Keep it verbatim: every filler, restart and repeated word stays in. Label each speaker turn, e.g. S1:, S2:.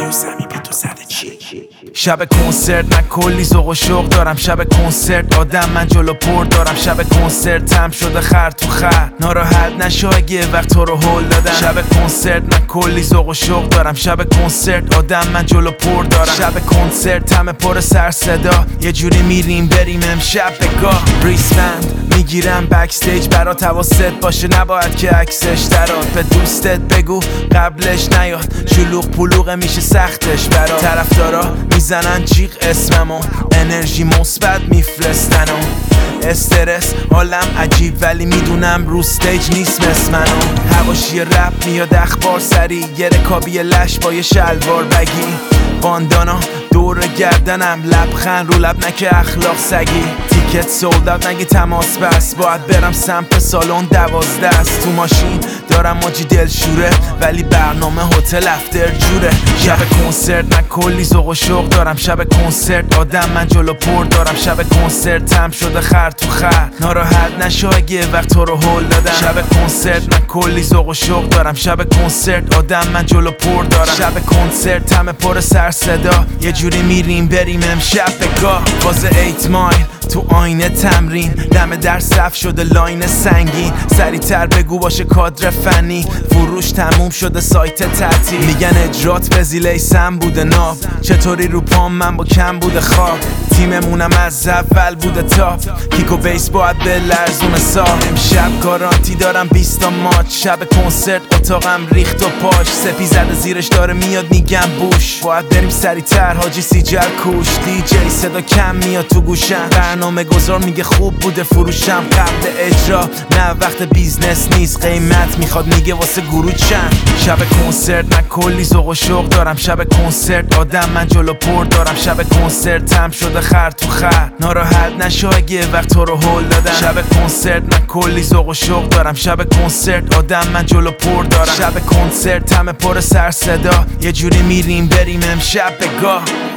S1: رو زمین بی تو زده چی؟
S2: شب کنسرت من کلی ذوق و شوق دارم، شب کنسرت آدم من جلو پر دارم، شب کنسرت تم شده خر تو خر، ناراحت نشو اگه وقت تو رو هول دادم. شب کنسرت من کلی ذوق و شوق دارم، شب کنسرت آدم من جلو پر دارم، شب کنسرت تم پر سر صدا، یه جوری میریم بریم امشب بگاه. ریسبند میگیرم بکستیج برات حواست باشه نباید که عکسش درات، به دوستت بگو قبلش نیاد، شلوغ پلوغه میشه سختش برات، طرفدارا میزنن جیغ اسممو، انرژی مثبت میفرستن و استرس حالم عجیب ولی میدونم رو استیج نیست مثل منو. حواشی رپ میاد اخبار سری، یه رکابی لش با یه شلوار بگی، باندانا دور گردنم، لبخند رو لب نکه اخلاق سگی، تیکت سولدات نگی تماس بس، باید برم سمت سالن دوازده است، تو ماشین دارم ماجی دلشوره ولی برنامه هتل افتر جوره. شب کنسرت من کلی ذوق و شوق دارم، شب کنسرت آدم من جلو پر دارم، شب کنسرت تم شده خر تو خر، ناراحت نشو اگه وقت تو رو هول دادم. شب کنسرت من کلی ذوق و شوق دارم، شب کنسرت آدم من جلو پر دارم، شب کنسرت تم پر سر صدا، یه جوری میریم بریم امشب بگاه. باز ایت مایل تو آینه تمرین، دم در صف شده لاین سنگین، سریعتر بگو باشه کادر فنی، فروش تموم شده سایت تعطیل، میگن اجرات به زیلیسم بوده ناب، چطوری رو پام من با کم بوده خواب، تیممونم از اول بوده تاپ، کیک و بیس باید به لرزون ساب. امشب گارانتی دارم بیست تا ماچ، شب کنسرت اتاقم ریخت و پاش، سپی زده زیرش داره میاد میگم بوش، باید بریم سریعتر حاجی سیجر کوش، دی جی صدا کم میاد تو گوشم، برنامه گذار میگه خوب بوده فروشم، قبل اجرا نه وقت بیزنس نیست، قیمت میخواد میگه واسه گروه چند. شب کنسرت من کلی ذوق و شوق دارم، شب کنسرت آدم من جلو پر دارم، شب کنسرت تم شده خر تو خر، ناراحت نشو اگه وقت تو رو هول دادم. شب کنسرت من کلی ذوق و شوق دارم، شب کنسرت آدم من جلو پر دارم، شب کنسرت تم پر سر صدا، یه جوری میریم بریم امشب بگاه.